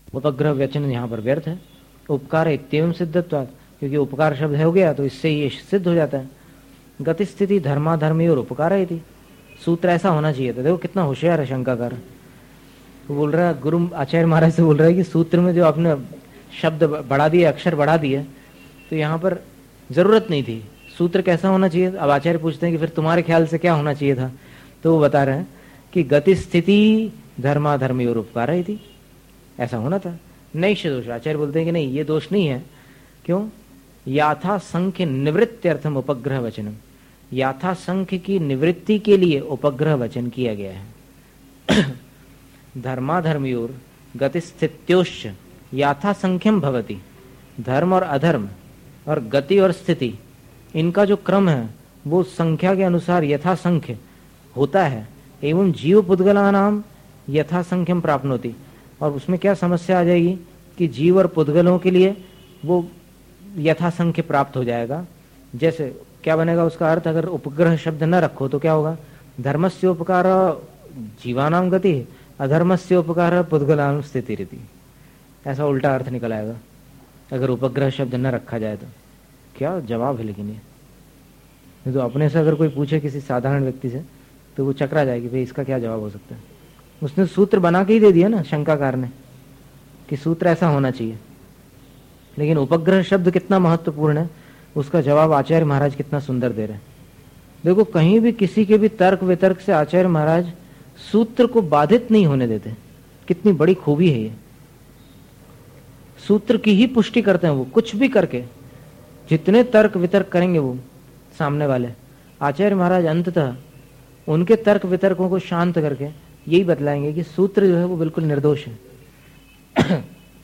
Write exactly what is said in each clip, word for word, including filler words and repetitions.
उपग्रह वचन यहाँ पर व्यर्थ है। उपकार इत्येवं सिद्धत्वात्, क्योंकि उपकार शब्द हो गया तो इससे ये सिद्ध हो जाता है। गति स्थिति धर्माधर्मी और उपकार है थी, सूत्र ऐसा होना चाहिए था। देखो कितना होशियार है शंकाकार। वो बोल रहा है, गुरु आचार्य महाराज से बोल रहा है कि सूत्र में जो आपने शब्द बढ़ा दिए, अक्षर बढ़ा दिए, तो यहाँ पर जरूरत नहीं थी। सूत्र कैसा होना चाहिए? अब आचार्य पूछते हैं कि फिर तुम्हारे ख्याल से क्या होना चाहिए था? तो वो बता रहे हैं कि गति स्थिति धर्माधर्मी और उपकार है थी, ऐसा होना था। नैष दोष, आचार्य बोलते हैं कि नहीं, ये दोष नहीं है। क्यों? याथा संख्य निवृत्त्यर्थम उपग्रह वचनम, याथा संख्य की निवृत्ति के लिए उपग्रह वचन किया गया है। धर्माधर्मयोर गतिस्थित्योश्च याथा संख्यम भवति, धर्म और अधर्म और गति और स्थिति, इनका जो क्रम है वो संख्या के अनुसार यथा संख्य होता है। एवं जीव पुद्गलानाम यथा संख्यम प्राप्नोति, और उसमें क्या समस्या आ जाएगी कि जीव और पुद्गलों के लिए वो यथा संख्य प्राप्त हो जाएगा। जैसे क्या बनेगा उसका अर्थ? अगर उपग्रह शब्द न रखो तो क्या होगा? धर्मस्य उपकार जीवानाम गति, अधर्मस्य उपकार पुद्गलानाम स्थिति रीति, ऐसा उल्टा अर्थ निकल आएगा अगर उपग्रह शब्द न रखा जाए तो। क्या जवाब है लेकिन ये तो अपने से अगर कोई पूछे किसी साधारण व्यक्ति से तो वो चकरा जाएगी, भाई इसका क्या जवाब हो सकता है। उसने सूत्र बना के ही दे दिया ना शंकाकार ने कि सूत्र ऐसा होना चाहिए, लेकिन उपग्रह शब्द कितना महत्वपूर्ण है उसका जवाब आचार्य महाराज कितना सुंदर दे रहे हैं। देखो कहीं भी किसी के भी तर्क वितर्क से आचार्य महाराज सूत्र को बाधित नहीं होने देते, कितनी बड़ी खूबी है ये। सूत्र की ही पुष्टि करते हैं वो, कुछ भी करके जितने तर्क वितर्क करेंगे वो सामने वाले, आचार्य महाराज अंततः उनके तर्क वितर्कों को शांत करके यही बतलाएंगे कि सूत्र जो है वो बिल्कुल निर्दोष है।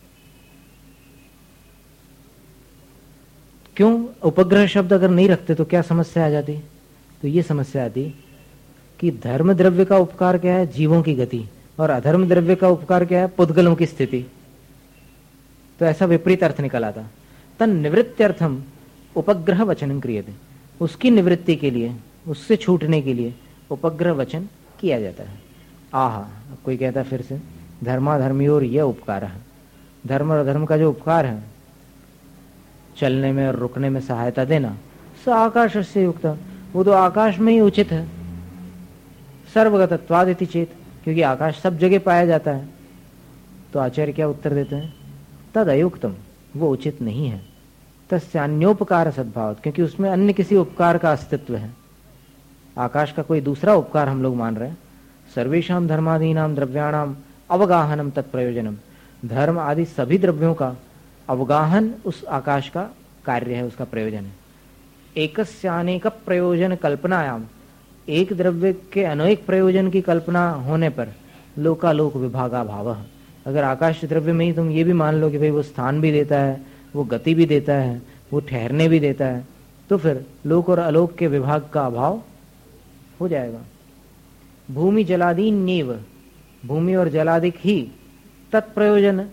क्यों? उपग्रह शब्द अगर नहीं रखते तो क्या समस्या आ जाती? तो ये समस्या आती कि धर्म द्रव्य का उपकार क्या है? जीवों की गति, और अधर्म द्रव्य का उपकार क्या है? पुद्गलों की स्थिति। तो ऐसा विपरीत अर्थ निकल आता। तन निवृत्त्यर्थम उपग्रह वचन क्रियते, उसकी निवृत्ति के लिए, उससे छूटने के लिए उपग्रह वचन किया जाता है। आहा, अब कोई कहता है फिर से धर्माधर्मी और यह उपकार है, धर्म और अधर्म का जो उपकार है चलने में और रुकने में सहायता देना, स आकाश से युक्त, वो तो आकाश में ही उचित है। सर्वगतत्वादिति चेत, क्योंकि आकाश सब जगह पाया जाता है। तो आचार्य क्या उत्तर देते हैं? तद अयुक्तम, वो उचित नहीं है। तस्यान्योपकार सद्भाव, क्योंकि उसमें अन्य किसी उपकार का अस्तित्व है। आकाश का कोई दूसरा उपकार हम लोग मान रहे हैं। सर्वेषाम धर्मादीनाम द्रव्याणाम अवगाहनम तत्प्रयोजनम, धर्म आदि सभी द्रव्यों का अवगाहन उस आकाश का कार्य है, उसका प्रयोजन है। एकस्यानेक प्रयोजन कल्पनायाम, एक द्रव्य के अनेक प्रयोजन की कल्पना होने पर लोकालोक विभागा भाव, अगर आकाश द्रव्य में ही तुम ये भी मान लो कि भाई वो स्थान भी देता है, वो गति भी देता है, वो ठहरने भी देता है, तो फिर लोक और अलोक के विभाग का अभाव हो जाएगा। भूमि जलादि न्येव, भूमि और जलादिक ही तत्प्रयोजन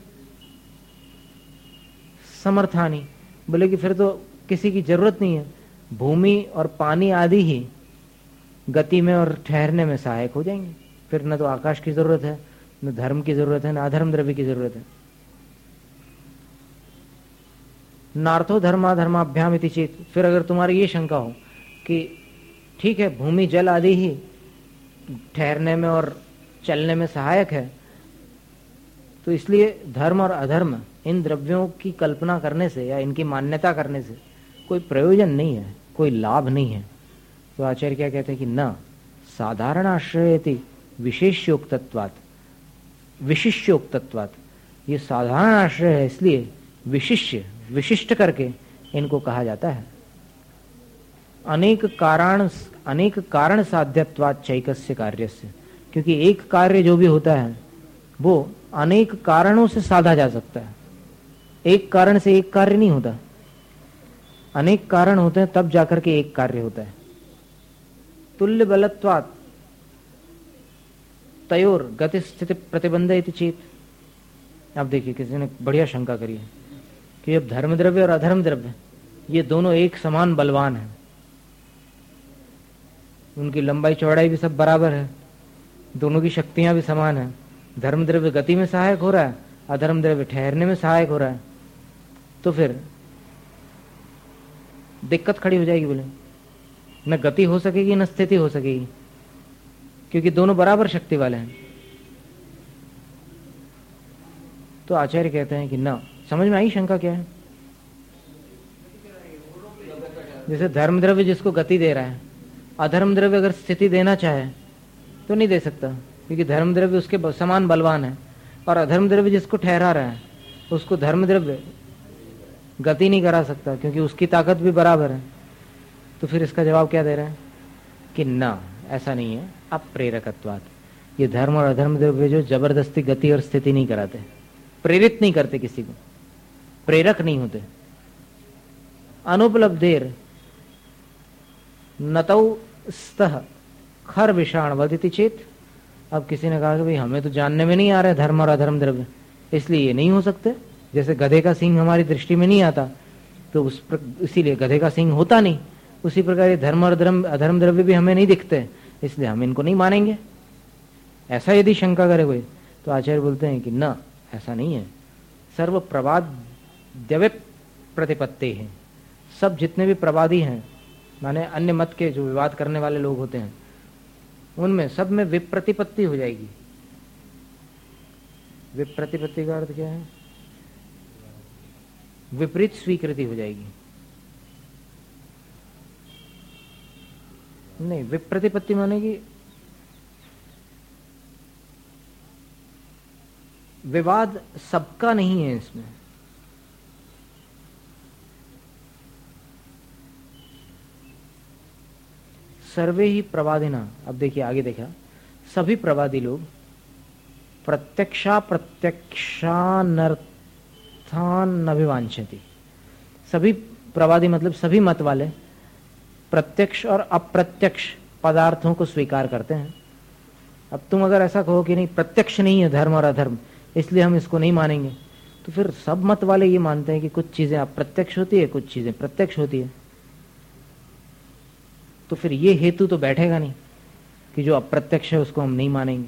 समर्थानी, बोले कि फिर तो किसी की जरूरत नहीं है, भूमि और पानी आदि ही गति में और ठहरने में सहायक हो जाएंगे। फिर न तो आकाश की जरूरत है, न धर्म की जरूरत है, न अधर्म द्रव्य की जरूरत है। नार्थो धर्मा धर्माभ्याम इति चेत, फिर अगर तुम्हारी ये शंका हो कि ठीक है भूमि जल आदि ही ठहरने में और चलने में सहायक है, तो इसलिए धर्म और अधर्म इन द्रव्यों की कल्पना करने से या इनकी मान्यता करने से कोई प्रयोजन नहीं है, कोई लाभ नहीं है। तो आचार्य क्या कहते हैं कि न साधारण आश्रयति विशेष्योक्तत्वात्, विशिष्योक्तत्वात्, ये साधारण आश्रय है इसलिए विशिष्य विशिष्ट करके इनको कहा जाता है। अनेक कारण अनेक कारण साध्यत्वात् चैकस्य कार्यस्य, क्योंकि एक कार्य जो भी होता है वो अनेक कारणों से साधा जा सकता है, एक कारण से एक कार्य नहीं होता, अनेक कारण होते हैं तब जाकर के एक कार्य होता है। तुल्य बलत्वात् तयोर गति स्थिति प्रतिबंध इति चेत। अब देखिए किसी ने बढ़िया शंका करी है कि अब धर्म द्रव्य और अधर्म द्रव्य ये दोनों एक समान बलवान हैं, उनकी लंबाई चौड़ाई भी सब बराबर है, दोनों की शक्तियां भी समान है। धर्म द्रव्य गति में सहायक हो रहा है अधर्म द्रव्य ठहरने में सहायक हो रहा है, तो फिर दिक्कत खड़ी हो जाएगी। बोले न गति हो सकेगी न स्थिति हो सकेगी, क्योंकि दोनों बराबर शक्ति वाले हैं। तो आचार्य कहते हैं कि ना, समझ में आई शंका क्या है? जैसे धर्म द्रव्य जिसको गति दे रहा है, अधर्म द्रव्य अगर स्थिति देना चाहे तो नहीं दे सकता, क्योंकि धर्म द्रव्य उसके समान बलवान है, और अधर्म द्रव्य जिसको ठहरा रहा है उसको धर्म द्रव्य गति नहीं करा सकता, क्योंकि उसकी ताकत भी बराबर है। तो फिर इसका जवाब क्या दे रहे हैं कि ना, ऐसा नहीं है, अप्रेरकत्वात्। ये धर्म और अधर्म द्रव्य जो जबरदस्ती गति और स्थिति नहीं कराते, प्रेरित नहीं करते, किसी को प्रेरक नहीं होते। अनुपलब्धेर नतौ स्तः खर विषाण वदिति चेत। अब किसी ने कहा कि भाई हमें तो जानने में नहीं आ रहा है धर्म और अधर्म द्रव्य, इसलिए ये नहीं हो सकते। जैसे गधे का सींग हमारी दृष्टि में नहीं आता, तो उस इसीलिए गधे का सींग होता नहीं। उसी प्रकार ये धर्म और अधर्म अधर्म द्रव्य भी हमें नहीं दिखते, इसलिए हम इनको नहीं मानेंगे। ऐसा यदि शंका करे कोई, तो आचार्य बोलते हैं कि न, ऐसा नहीं है। सर्व प्रवाद द्यवे प्रतिपत्ति है। सब जितने भी प्रवादी हैं, माने अन्य मत के जो विवाद करने वाले लोग होते हैं, उनमें सब में विप्रतिपत्ति हो जाएगी। विप्रतिपत्ति का अर्थ क्या है? विपरीत स्वीकृति हो जाएगी। नहीं, विप्रतिपत्ति मानेगी विवाद सबका नहीं है इसमें। सर्वे ही प्रवादिना। अब देखिए आगे देखा, सभी प्रवादी लोग प्रत्यक्षा प्रत्यक्षानर्थान अभिवांछति। सभी प्रवादी मतलब सभी मत वाले प्रत्यक्ष और अप्रत्यक्ष पदार्थों को स्वीकार करते हैं। अब तुम अगर ऐसा कहो कि नहीं, प्रत्यक्ष नहीं है धर्म और अधर्म, इसलिए हम इसको नहीं मानेंगे, तो फिर सब मत वाले ये मानते हैं कि कुछ चीजें अप्रत्यक्ष होती है, कुछ चीजें प्रत्यक्ष होती है। तो फिर ये हेतु तो बैठेगा नहीं कि जो अप्रत्यक्ष है उसको हम नहीं मानेंगे।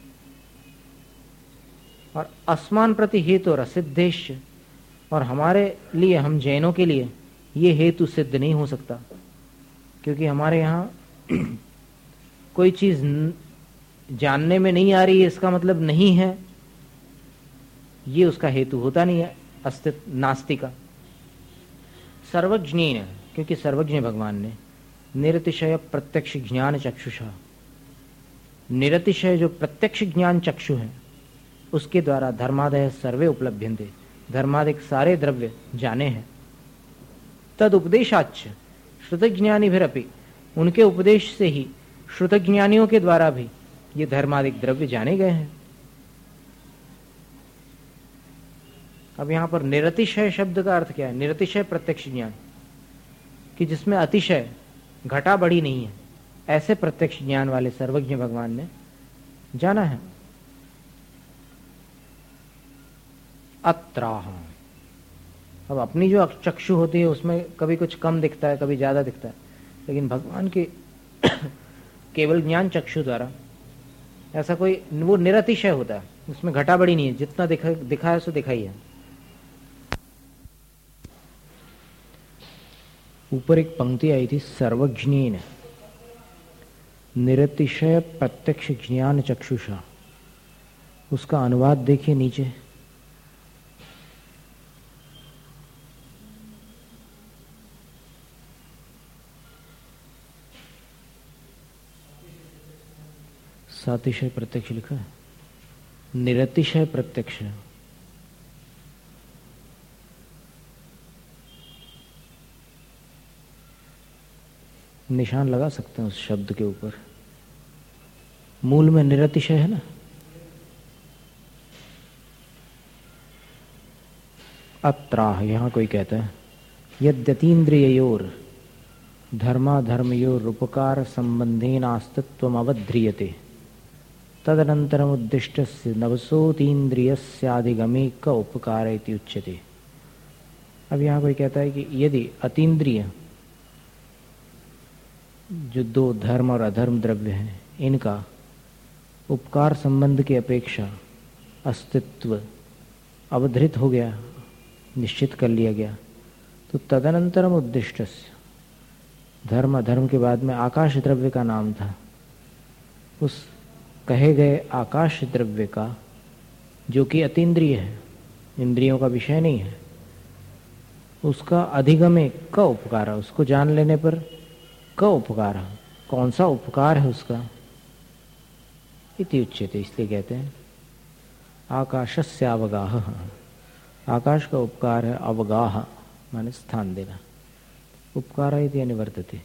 और असमान प्रति हेतु और असिद्धेश, और हमारे लिए, हम जैनों के लिए ये हेतु सिद्ध नहीं हो सकता, क्योंकि हमारे यहाँ कोई चीज जानने में नहीं आ रही है, इसका मतलब नहीं है, ये उसका हेतु होता नहीं है अस्तित्व नास्ति का। सर्वज्ञ ने, क्योंकि सर्वज्ञ भगवान ने निरतिशय प्रत्यक्ष ज्ञान चक्षुषा, निरतिशय जो प्रत्यक्ष ज्ञान चक्षु है उसके द्वारा धर्मादय सर्वे उपलभ्यन्ते, धर्मादिक सारे द्रव्य जाने हैं। तद उपदेशाच्च श्रुतज्ञानिभिरपि, उनके उपदेश से ही श्रुतज्ञानियों के द्वारा भी ये धर्मादिक द्रव्य जाने गए हैं। अब यहां पर निरतिशय शब्द का अर्थ क्या है? निरतिशय प्रत्यक्ष ज्ञान, कि जिसमें अतिशय घटा बड़ी नहीं है, ऐसे प्रत्यक्ष ज्ञान वाले सर्वज्ञ भगवान ने जाना है। अत्राह, अब अपनी जो चक्षु होती है उसमें कभी कुछ कम दिखता है, कभी ज्यादा दिखता है, लेकिन भगवान के केवल ज्ञान चक्षु द्वारा ऐसा कोई, वो निरतिशय होता है, उसमें घटा बड़ी नहीं है, जितना दिखा दिखा है सो दिखा ही है। ऊपर एक पंक्ति आई थी, सर्वज्ञेन निरतिशय प्रत्यक्ष ज्ञान चक्षुषा, उसका अनुवाद देखिए नीचे। सातिशय प्रत्यक्ष लिखा है, निरतिशय प्रत्यक्ष। निशान लगा सकते हैं उस शब्द के ऊपर, मूल में निरतिशय है ना। अत्राह, यहां कोई कहता है यद्यतीन्द्रिययोर धर्माधर्मयोर उपकार संबंधेन अस्तित्वम अवध्रियते तदनन्तरम उद्दिष्टस्य नवसोतीन्द्रियस्याधिगमे क उपकार इति उच्यते। अब यहाँ कोई कहता है कि यदि अतीन्द्रिय जो दो धर्म और अधर्म द्रव्य हैं, इनका उपकार संबंध की अपेक्षा अस्तित्व अवधृत हो गया, निश्चित कर लिया गया, तो तदनंतरम उद्दिष्टस्य, धर्म अधर्म के बाद में आकाश द्रव्य का नाम था। उस कहे गए आकाश द्रव्य का, जो कि अतीन्द्रिय है, इंद्रियों का विषय नहीं है, उसका अधिगमे क उपकार, उसको जान लेने पर क उपकार, कौन सा उपकार है उसका, इति उच्यते, इसलिए कहते हैं आकाशस्य अवगाह। आकाश का उपकार है अवगाह, माने स्थान देना। उपकार इति अनिवर्तते।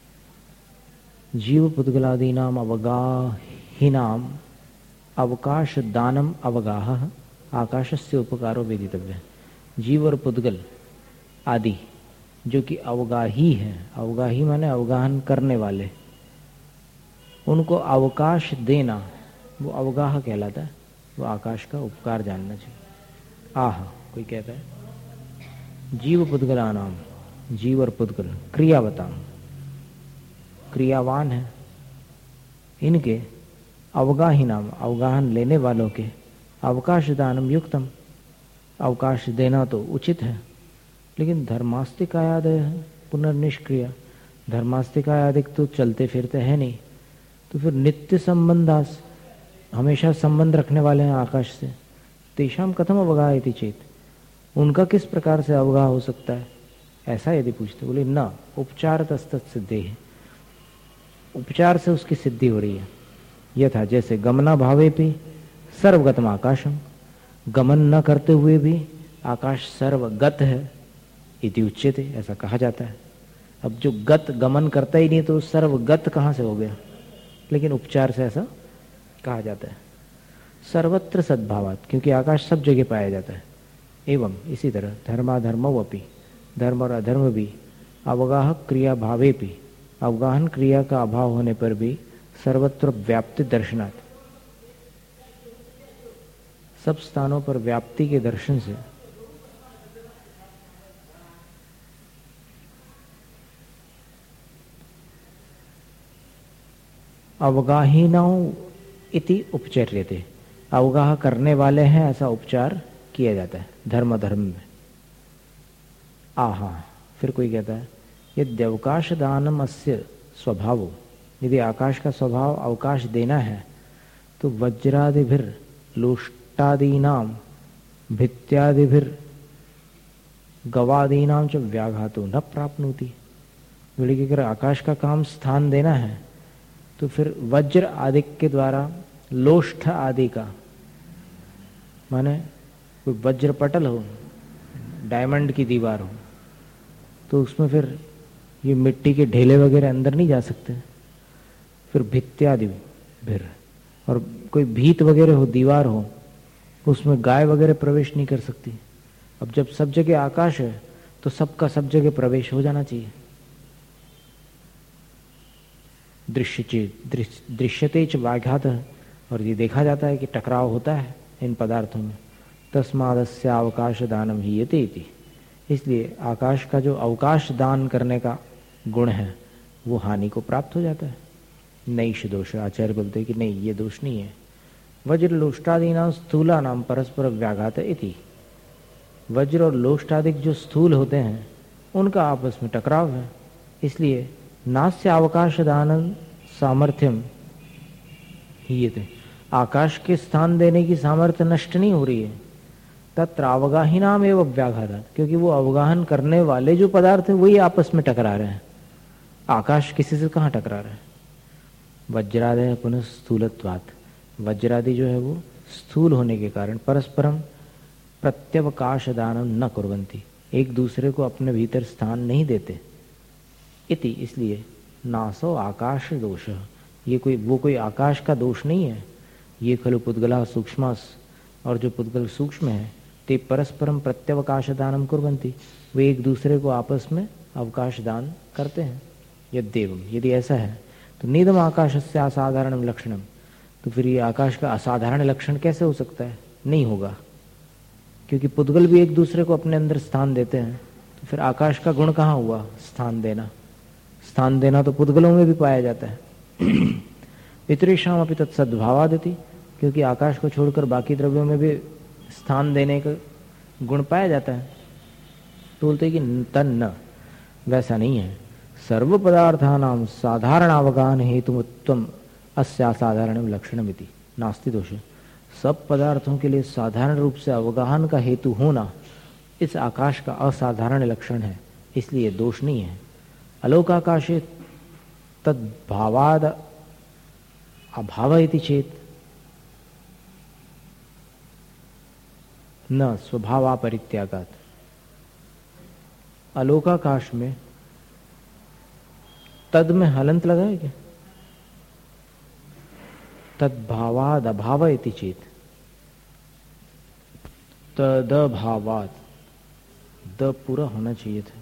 जीव पुद्गलादीनाम अवगाहिनाम अवकाश दानम अवगाह आकाशस्य उपकारो वेदितव्य। जीव और पुद्गल आदि जो कि अवगाही है, अवगाही माने अवगाहन करने वाले, उनको अवकाश देना वो अवगाह कहलाता है। वो आकाश का उपकार जानना चाहिए। आह, कोई कहता है जीव पुद्गला नाम, जीव और पुद्गल क्रियावताम, क्रियावान है, इनके अवगाही नाम, अवगाहन लेने वालों के अवकाश दानम युक्तम, अवकाश देना तो उचित है। लेकिन धर्मास्तिकायादय है पुनर्निष्क्रिय, धर्मास्तिकायादिक तो चलते फिरते हैं नहीं, तो फिर नित्य संबंधास, हमेशा संबंध रखने वाले हैं आकाश से, तेषाम कथम अवगाह इति चेत, उनका किस प्रकार से अवगाह हो सकता है, ऐसा यदि पूछते, बोले न उपचार तस्तत् सिद्धि है, उपचार से उसकी सिद्धि हो रही है। यथा जैसे गमना भावे भी सर्वगतम आकाशम, गमन न करते हुए भी आकाश सर्वगत है, इति उच्यते, ऐसा कहा जाता है। अब जो गत गमन करता ही नहीं तो सर्वगत कहाँ से हो गया, लेकिन उपचार से ऐसा कहा जाता है। सर्वत्र सद्भावात, क्योंकि आकाश सब जगह पाया जाता है। एवं इसी तरह धर्माधर्मो अपि, धर्म और अधर्म भी अवगाह क्रिया भावे भी, अवगाहन क्रिया का अभाव होने पर भी सर्वत्र व्याप्ति दर्शनात्, सब स्थानों पर व्याप्ति के दर्शन से अवगाहिनाओ इति उपचर्यते, अवगाह करने वाले हैं ऐसा उपचार किया जाता है धर्म धर्म में। आहा, फिर कोई कहता है यदि अवकाश दानम अस्य स्वभावो, यदि आकाश का स्वभाव अवकाश देना है तो वज्रादिभिर लोष्टादीनाम भित्त्यादिभिर गवादीनाम च व्याघातो न प्राप्नोति। बोले कि अगर आकाश का काम स्थान देना है तो फिर वज्र आदि के द्वारा लोष्ठ आदि का, माने कोई वज्र पटल हो, डायमंड की दीवार हो, तो उसमें फिर ये मिट्टी के ढेले वगैरह अंदर नहीं जा सकते। फिर भित्त्यादि फिर, और कोई भीत वगैरह हो, दीवार हो, उसमें गाय वगैरह प्रवेश नहीं कर सकती। अब जब सब जगह आकाश है तो सबका सब जगह प्रवेश हो जाना चाहिए। दृश्य दृश्यते च व्याघात, और ये देखा जाता है कि टकराव होता है इन पदार्थों में। तस्मादस्य अवकाश दानम ही यते इति, इसलिए आकाश का जो अवकाश दान करने का गुण है वो हानि को प्राप्त हो जाता है। नैष दोष, आचार्य बोलते हैं कि नहीं, ये दोष नहीं है। वज्र लोष्टादि नाम स्थूला नाम परस्पर व्याघात इति, वज्र और लोष्टादिक जो स्थूल होते हैं उनका आपस में टकराव है, इसलिए नास्य अवकाश दान सामर्थ्यम हीयते, आकाश के स्थान देने की सामर्थ्य नष्ट नहीं हो रही है। तत्र अवगाहिनाम एवं व्याघात, क्योंकि वो अवगाहन करने वाले जो पदार्थ है वही आपस में टकरा रहे हैं, आकाश किसी से कहाँ टकरा रहे हैं। वज्रादय पुनः स्थूलत्वात्, वज्रादि जो है वो स्थूल होने के कारण परस्परम प्रत्यवकाश दानम न कुर्वन्ति, एक दूसरे को अपने भीतर स्थान नहीं देते। इति, इसलिए नासो आकाश दोष, ये कोई वो कोई आकाश का दोष नहीं है। ये खलु पुद्गला सूक्ष्मस, और जो पुद्गल सूक्ष्म है ते परस्परम प्रत्यवकाश दानम कुर्वन्ति, वे एक दूसरे को आपस में अवकाश दान करते हैं। यद्येवम, यदि ऐसा है तो निदम आकाशस्य असाधारणम लक्षणम, तो फिर ये आकाश का असाधारण लक्षण कैसे हो सकता है? नहीं होगा, क्योंकि पुद्गल भी एक दूसरे को अपने अंदर स्थान देते हैं, तो फिर आकाश का गुण कहाँ हुआ? स्थान देना। स्थान देना तो पुद्गलों में भी पाया जाता है। पितृशाम अपि तत्सद्भावादिति, क्योंकि आकाश को छोड़कर बाकी द्रव्यों में भी स्थान देने का गुण पाया जाता है। तो बोलते कि तन्न, वैसा नहीं है। सर्व पदार्थानां साधारण अवगाहन हेतुत्वम अस्यासाधारण लक्षणमिति नास्ति दोष। सब पदार्थों के लिए साधारण रूप से अवगाहन का हेतु होना इस आकाश का असाधारण लक्षण है, इसलिए दोष नहीं है। अलोकाकाशे तद्भावाद अभाव इति चेत न स्वभावापरित्यागात। अलोकाकाश में तद में हलंत लगा है क्या? तद्भावाद अभाव इति चेत, तदभावाद, द पूरा होना चाहिए था।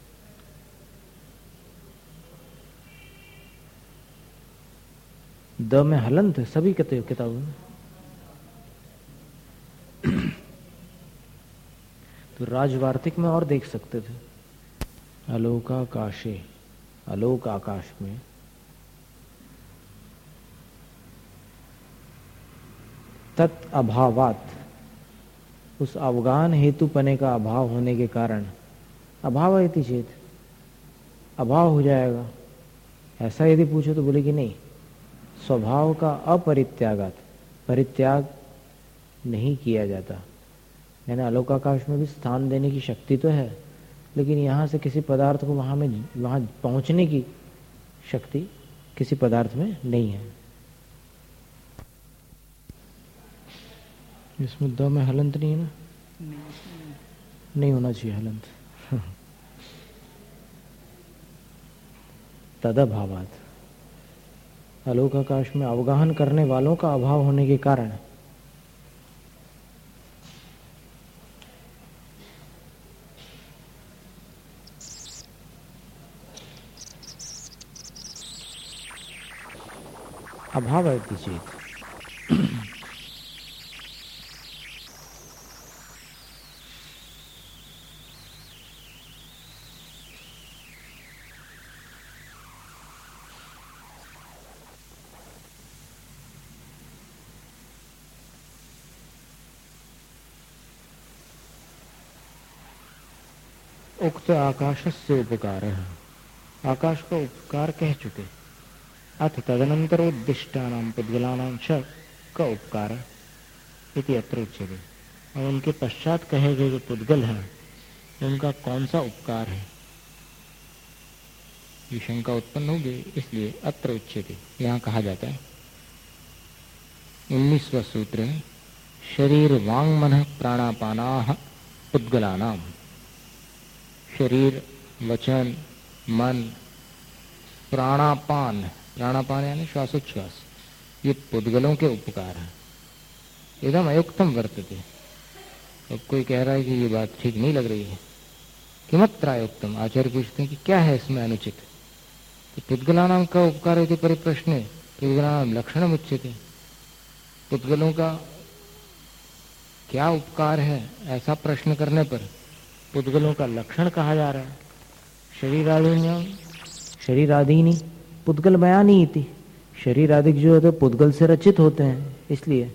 द में हलंत है सभी किताबों में। तो राजवार्तिक में और देख सकते थे। अलोकाकाशे, अलोक आकाश में तत् अभावात, उस अवगाहन हेतु पने का अभाव होने के कारण अभाव इति चेत, अभाव हो जाएगा। ऐसा यदि पूछो तो बोले कि नहीं, स्वभाव का अपरित्यागात, परित्याग नहीं किया जाता। यानी अलोकाकाश में भी स्थान देने की शक्ति तो है, लेकिन यहाँ से किसी पदार्थ को वहाँ में वहाँ पहुँचने की शक्ति किसी पदार्थ में नहीं है। इसमें द में हलंत नहीं है ना? नहीं, नहीं होना चाहिए हलंत। तदभावात, अलोकाकाश में अवगाहन करने वालों का अभाव होने के कारण अभाव है चेत। उक्त आकाश से उपकार है, आकाश का उपकार कह चुके। अथ तदनंतर उद्दिष्टानां पुद्गलानां च का उपकार इति अत्र उच्यते। और उनके पश्चात कहे गए जो पुद्गल हैं उनका कौन सा उपकार है, ये शंका उत्पन्न होगी, इसलिए अत्र उच्यते, यहाँ कहा जाता है। उन्नीसवां सूत्र है, शरीर वांग मन प्राणापानाः पुद्गलानां। शरीर, वचन, मन, प्राणापान, प्राणापान यानी श्वासोच्छ्वास, ये पुद्गलों के उपकार है। एकदम अयुक्तम वर्तते। अब कोई कह रहा है कि ये बात ठीक नहीं लग रही है, किमत्र अयुक्तम। आचार्य पूछते हैं कि क्या है इसमें अनुचित। तो पुद्गलानां का उपकार यदि परिप्रश्ने पुद्गलानां लक्षणम उच्यते, पुद्गलों का क्या उपकार है ऐसा प्रश्न करने पर पुद्गलों का लक्षण कहा जा रहा है। शरीरादीन्यां शरीरादीनि पुद्गल बयानी इति, शरीर आदि जो होते हैं पुद्गल से रचित होते हैं, इसलिए।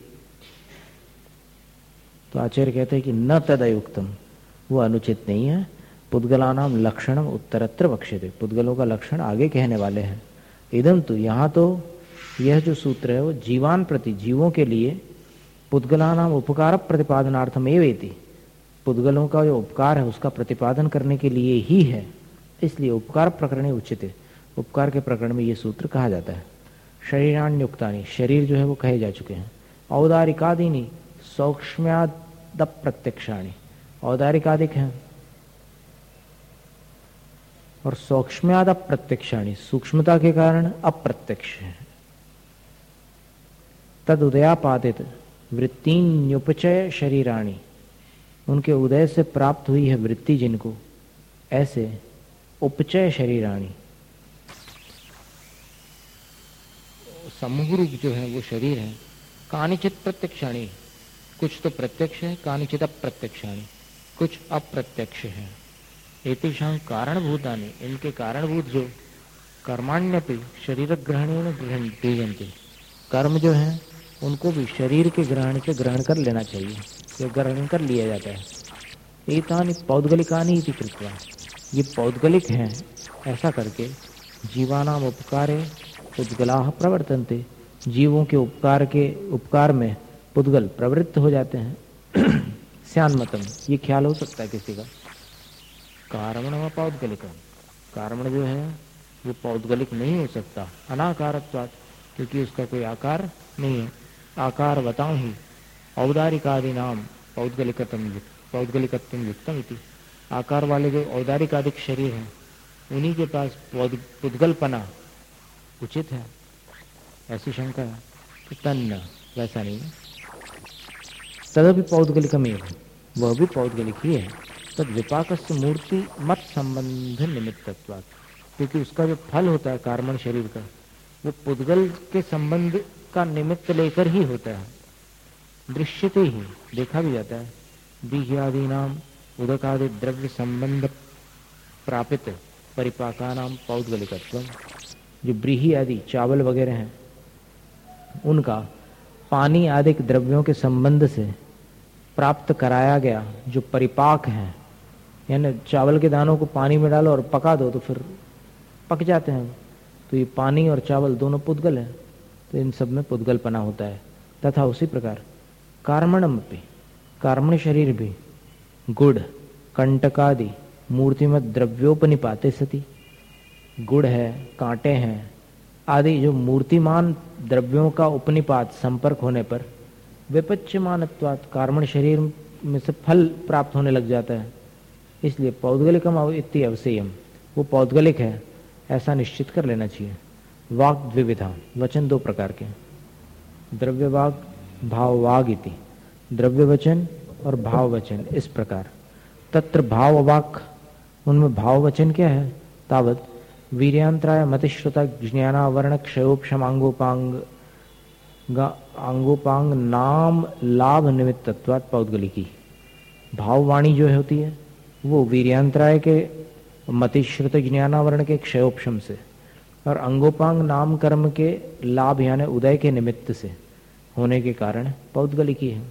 तो आचार्य कहते हैं कि न तदयुक्तम, वो अनुचित नहीं है। पुद्गलानाम लक्षणम उत्तरत्र वक्ष्यते, पुद्गलों का लक्षण आगे कहने वाले हैं। इदम तो यहाँ तो यह जो सूत्र है वो जीवान प्रति, जीवों के लिए पुद्गलानाम उपकार प्रतिपादनार्थम एवेति, पुद्गलों का जो उपकार है उसका प्रतिपादन करने के लिए ही है, इसलिए उपकार प्रकरणे उचित, उपकार के प्रकरण में ये सूत्र कहा जाता है। शरीराण्युक्तानि, शरीर जो है वो कहे जा चुके हैं। औदारिकादीनि सौक्ष्म्याद प्रत्यक्षाणि, औदारिकादिक हैं और सौक्ष्म्याद अप्रत्यक्षाणि, सूक्ष्मता के कारण अप्रत्यक्ष है। तद उदयापादित वृत्तिन्युपचय शरीराणि, उनके उदय से प्राप्त हुई है वृत्ति जिनको, ऐसे उपचय शरीराणि, समूह रूप जो है वो शरीर है। कानिचित प्रत्यक्षाणि, कुछ तो प्रत्यक्ष है, कानिचित अप्रत्यक्षाणि, कुछ अप्रत्यक्ष है। एतेषां कारणभूतानि, इनके कारणभूत जो कर्माण्यपि शरीर ग्रहणेन गृह्णन्ते, कर्म जो है उनको भी शरीर के ग्रहण से ग्रहण कर लेना चाहिए। ये ग्रहण कर लिया जाता है। एतानि पौद्गलिकानि इति कृत्वा, ये पौद्गलिक हैं ऐसा करके जीवानाम उपकारे पुद्गलाः प्रवर्तन्ते, जीवों के उपकार के उपकार में पुद्गल प्रवृत्त हो जाते हैं। स्यान्मतम, ये ख्याल हो सकता है किसी का। कारणम व पौद्गलिकम, कारण जो है वो पौद्गलिक नहीं हो सकता, अनाकारत्वात्, क्योंकि उसका कोई आकार नहीं है। आकार बताऊं ही औदारिकादि नाम पौद्गलिकतम पौद्गलिकत्वम युक्तम इति, आकार वाले जो औदारिकादिक शरीर हैं उन्हीं के पास पुद्गलपना उचित है, ऐसी शंका है। तो तन्न, वैसा नहीं है। तदपि पौद्गलिकमेव, वह भी पौद्गलिक ही है। तद विपाकस्य मूर्ति मत संबंध निमित्तत्वात्, क्योंकि उसका जो फल होता है कार्मण शरीर का, वो पुद्गल के संबंध का निमित्त लेकर ही होता है। दृश्यते ही, देखा भी जाता है। बीह्यादि नाम उदकादि द्रव्य संबंध प्रापित परिपाका नाम पौद्गलिकत्व, जो ब्रीही आदि चावल वगैरह हैं उनका पानी आदि द्रव्यों के संबंध से प्राप्त कराया गया जो परिपाक है, यानी चावल के दानों को पानी में डालो और पका दो तो फिर पक जाते हैं, तो ये पानी और चावल दोनों पुद्गल है, तो इन सब में पुद्गलपना होता है। तथा उसी प्रकार कार्मणम भी, कार्मण शरीर भी गुड़ कंटकादि मूर्तिमत द्रव्योपनिपाते सति, गुड़ है, कांटे हैं आदि जो मूर्तिमान द्रव्यों का उपनिपात संपर्क होने पर विपच्यमानत्वात्, कार्मण शरीर में से फल प्राप्त होने लग जाता है। इसलिए पौद्गलिकम इति अवसेयम, वो पौद्गलिक है ऐसा निश्चित कर लेना चाहिए। वाक् द्विविधा, वचन दो प्रकार के, द्रव्य वाग भाव वाग इति, द्रव्य वचन और भाव वचन इस प्रकार। तत्र भाव वाक, उनमें भाव वचन क्या है? तावत वीर्यांतराय मतिश्रुता ज्ञानावरण क्षयोपशमांगोपांग अंगोपांग नाम लाभ निमित्तत्वात् पौद्गलिकी। भाववाणी जो होती है वो वीर्यांतराय के मतिश्रुत ज्ञानावरण के क्षयोपशम से और अंगोपांग नाम कर्म के लाभ यानी उदय के निमित्त से होने के कारण पौद्गलिकी है।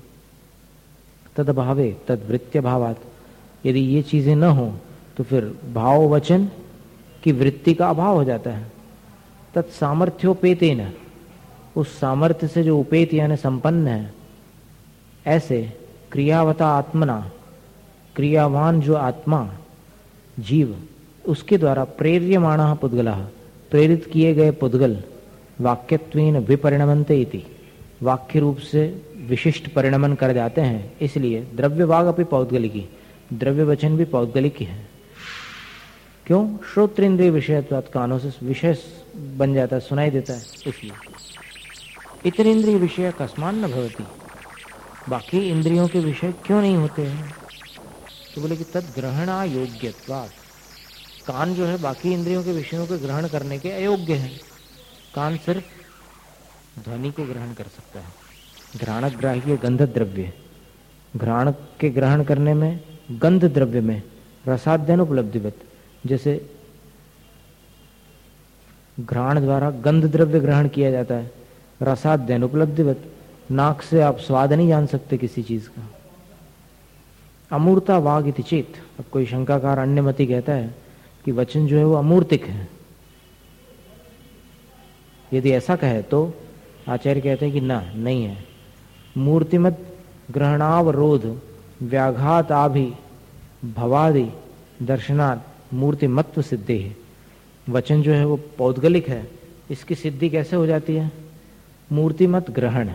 तदभावे तद्वृत्य भावात, यदि ये चीजें न हो तो फिर भाव वचन की वृत्ति का अभाव हो जाता है। तत्सामर्थ्योपेतेन, उस सामर्थ्य से जो उपेत यानी संपन्न है, ऐसे क्रियावता आत्मना, क्रियावान जो आत्मा जीव, उसके द्वारा प्रेर्यमाणः पुद्गलः, प्रेरित किए गए पुद्गल वाक्यत्वेन विपरिणमन्ते इति, वाक्य रूप से विशिष्ट परिणमन कर जाते हैं। इसलिए द्रव्यवाग अपि पौद्गलिकी, द्रव्य वचन भी पौद्गलिक ही है। क्यों? श्रोत्रेंद्रिय विषयत्वात्, कानों से विषय बन जाता है, सुनाई देता है, इसलिए। इतरेंद्रिय विषय कस्मान न भवति, बाकी इंद्रियों के विषय क्यों नहीं होते हैं? तो बोले कि तद ग्रहणा योग्यत्वात्, कान जो है बाकी इंद्रियों के विषयों को ग्रहण करने के अयोग्य है। कान सिर्फ ध्वनि को ग्रहण कर सकता है। घ्राणग्राह्य गंध द्रव्य, घ्राण के ग्रहण करने में गंध द्रव्य में रसाध्यन उपलब्धिवत, जैसे घ्राण द्वारा गंध द्रव्य ग्रहण किया जाता है, रसाध्यन उपलब्धिवत, नाक से आप स्वाद नहीं जान सकते किसी चीज का। अमूर्ता वाग इति चेत, अब कोई शंकाकार अन्यमति कहता है कि वचन जो है वो अमूर्तिक है। यदि ऐसा कहे तो आचार्य कहते हैं कि ना, नहीं है। मूर्तिमत ग्रहणावरोध व्याघात आभि भवादि दर्शनात् मूर्तिमत्व सिद्धि है। वचन जो है वो पौद्गलिक है, इसकी सिद्धि कैसे हो जाती है? मूर्तिमत ग्रहण,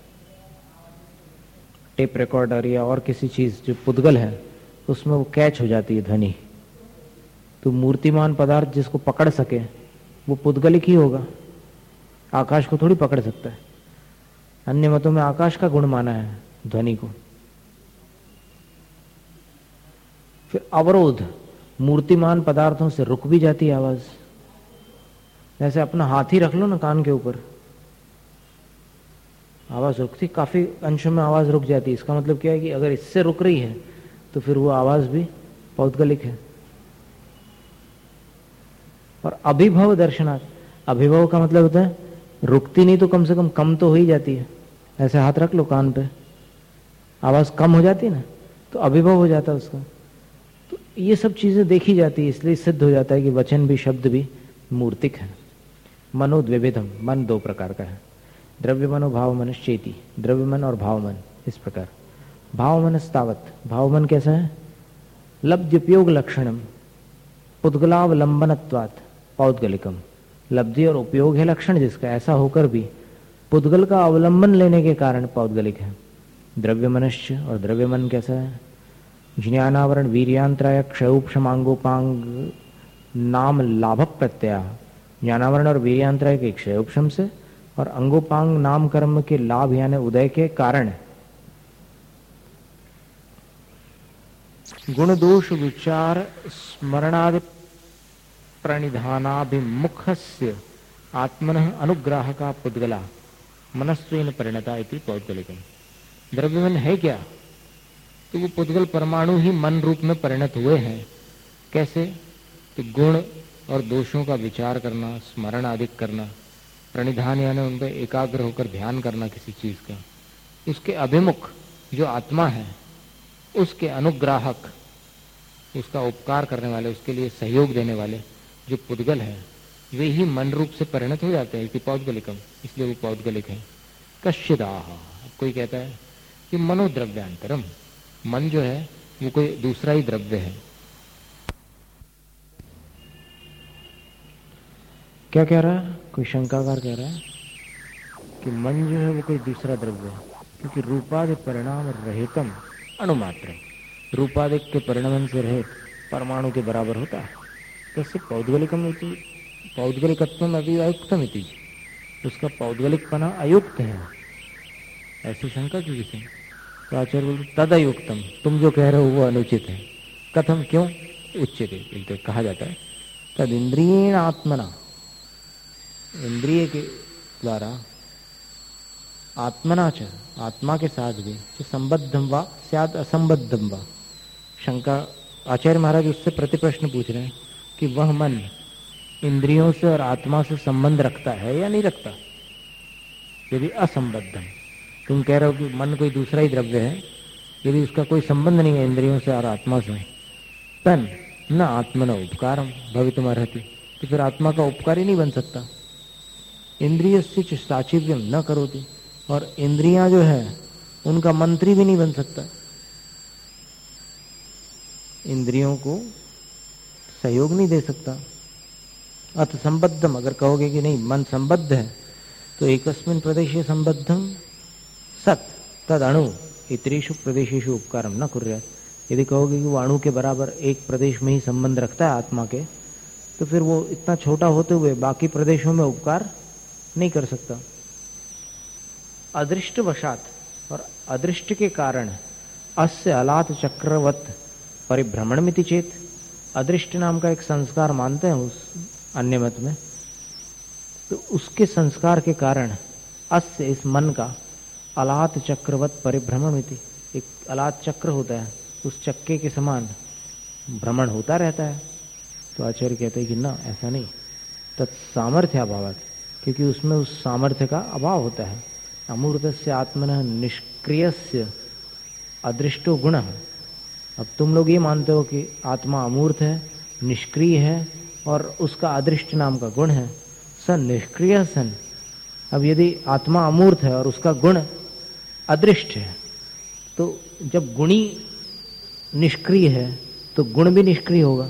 टेप रिकॉर्डर या और किसी चीज जो पुद्गल है उसमें वो कैच हो जाती है ध्वनि। तो मूर्तिमान पदार्थ जिसको पकड़ सके वो पुद्गलिक ही होगा, आकाश को थोड़ी पकड़ सकता है। अन्य मतों में आकाश का गुण माना है ध्वनि को। फिर अवरोध, मूर्तिमान पदार्थों से रुक भी जाती है आवाज। जैसे अपना हाथ ही रख लो ना कान के ऊपर, आवाज रुकती, काफी अंशों में आवाज रुक जाती है। इसका मतलब क्या है कि अगर इससे रुक रही है तो फिर वो आवाज भी पौद्गलिक है। और अभिभव दर्शनार्थ, अभिभव का मतलब होता है रुकती नहीं तो कम से कम कम तो हो ही जाती है। ऐसे हाथ रख लो कान पे, आवाज कम हो जाती है ना तो अभिभव हो जाता है उसका। तो ये सब चीजें देखी जाती है, इसलिए सिद्ध हो जाता है कि वचन भी शब्द भी मूर्तिक है। मनोद्विविधम, मन दो प्रकार का है, द्रव्य मनो भाव मनश्चेति, द्रव्य मन और भाव मन इस प्रकार। भाव मनस्तावत, भाव मन कैसा है? लब्ध्युपयोग लक्षणम पुद्गलावलंबनत्वात् पौद्गलिकम, लब्धि और उपयोग है लक्षण जिसका, ऐसा होकर भी पुद्गल का अवलंबन लेने के कारण पौद्गलिक है। द्रव्य मनश्च, और द्रव्य मन कैसा है? ज्ञानावरण वीर्यांतराय क्षयोपमांगोपांग नाम लाभ प्रत्यय, ज्ञानावरण और वीर्यांतराय के क्षयोपम से और अंगोपांग नाम कर्म के लाभ यानी उदय के कारण गुण दोष विचार स्मरणादि प्रणिधानाभिमुखस्य आत्मनः अनुग्राहका पुद्गला मनस्वेन परिणता इति पौद्गलिकम। द्रव्य मन है क्या? तो वो पुद्गल परमाणु ही मन रूप में परिणत हुए हैं। कैसे? तो गुण और दोषों का विचार करना, स्मरण आदि करना, प्रणिधान यानी उन पर एकाग्र होकर ध्यान करना किसी चीज का, उसके अभिमुख जो आत्मा है उसके अनुग्राहक, उसका उपकार करने वाले, उसके लिए सहयोग देने वाले जो पुद्गल है वे ही मन रूप से परिणत हो जाते हैं, इति पौद्गलिकम, इसलिए वो पौद्गलिक है। कश्चिदाह, कोई कहता है कि मनोद्रव्यांतरम, मन जो है वो कोई दूसरा ही द्रव्य है। क्या कह रहा है? कोई शंकाकार कह रहा है कि मन जो है वो कोई दूसरा द्रव्य है, क्योंकि रूपादि परिणाम रहितम अणुमात्र, रूपादिक के परिणाम से रहित परमाणु के बराबर होता है। कैसे? पौद्गलिकम इति, पौद्गलिकत्वम अभी अयुक्तम इति, उसका पौद्गलिकपना अयुक्त है, ऐसी शंका की किसी। तो आचार्य बोलते तद अयुक्तम, तुम जो कह रहे हो वो अनुचित है। कथम, क्यों? उच्यते, कहा जाता है तद इंद्रियेण आत्मना, इंद्रिय के द्वारा, आत्मना च, आत्मा के साथ भी, तो संबद्धम वा स्याद असंबद्धम वा। शंका, आचार्य महाराज उससे प्रतिप्रश्न पूछ रहे हैं कि वह मन इंद्रियों से और आत्मा से संबंध रखता है या नहीं रखता। यदि असंबद्धम, तुम कह रहे हो कि मन कोई दूसरा ही द्रव्य है, यदि उसका कोई संबंध नहीं है इंद्रियों से और आत्मा से, तन न आत्मन उपकारम भवितुम अर्हति, तो फिर आत्मा का उपकार ही नहीं बन सकता। इंद्रियस्य साचिव्यम न करोति, और इंद्रियां जो है उनका मंत्री भी नहीं बन सकता, इंद्रियों को सहयोग नहीं दे सकता। अथ संबद्धम, अगर कहोगे कि नहीं मन संबद्ध है तो एकस्मिन् प्रदेशे संबद्धम सत तद अणु इतरेषु प्रदेशेषु उपकारम न कुर्यात्। यदि कहोगे कि वो अणु के बराबर एक प्रदेश में ही संबंध रखता है आत्मा के, तो फिर वो इतना छोटा होते हुए बाकी प्रदेशों में उपकार नहीं कर सकता। अदृष्ट वशात, और अदृष्ट के कारण, अस्य अलात चक्रवत परिभ्रमण मिति चेत, अदृष्ट नाम का एक संस्कार मानते हैं उस अन्य मत में, तो उसके संस्कार के कारण अस्य, इस मन का, अलात चक्रवत परिभ्रमण मिति, एक अलात चक्र होता है, उस चक्के के समान भ्रमण होता रहता है। तो आचार्य कहते हैं कि ना, ऐसा नहीं, तत्सामर्थ्य अभाव, क्योंकि उसमें उस सामर्थ्य का अभाव होता है। अमूर्तस्य आत्मनः निष्क्रियस्य अदृष्टो गुणः। अब तुम लोग ये मानते हो कि आत्मा अमूर्त है, निष्क्रिय है और उसका अदृष्ट नाम का गुण है, सन निष्क्रिय सन। अब यदि आत्मा अमूर्त है और उसका गुण अदृष्ट है, तो जब गुणी निष्क्रिय है तो गुण भी निष्क्रिय होगा।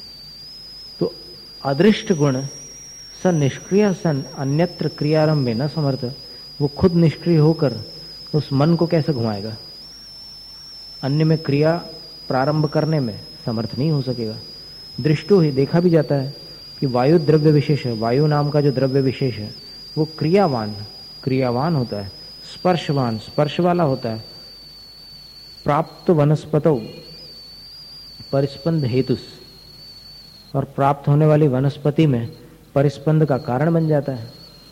तो अदृष्ट गुण सन निष्क्रिय सन अन्यत्र क्रियारंभ में न समर्थ, वो खुद निष्क्रिय होकर उस मन को कैसे घुमाएगा, अन्य में क्रिया प्रारंभ करने में समर्थ नहीं हो सकेगा। दृष्टो ही, देखा भी जाता है कि वायु द्रव्य विशेष है, वायु नाम का जो द्रव्य विशेष है वो क्रियावान क्रियावान होता है, स्पर्शवान स्पर्श वाला होता है। प्राप्त वनस्पतौ परिस्पंद हेतुस, और प्राप्त होने वाली वनस्पति में परिस्पंद का कारण बन जाता है।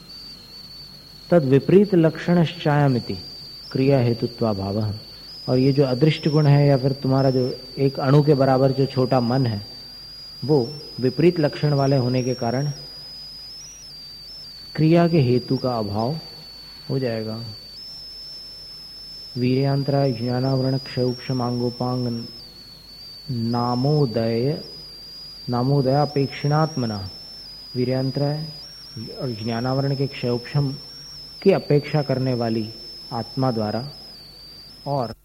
तद विपरीत लक्षणश्चायमिति क्रिया हेतुत्वाभाव। और ये जो अदृष्ट गुण है या फिर तुम्हारा जो एक अणु के बराबर जो छोटा मन है, वो विपरीत लक्षण वाले होने के कारण क्रिया के हेतु का अभाव हो जाएगा। वीर्यांतराय ज्ञानावरण क्षयोक्षमांगोपांग नामोदय नामोदय अपेक्षिणात्मना, वीर्यांतराय और ज्ञानावरण के क्षयोक्षम की अपेक्षा करने वाली आत्मा द्वारा और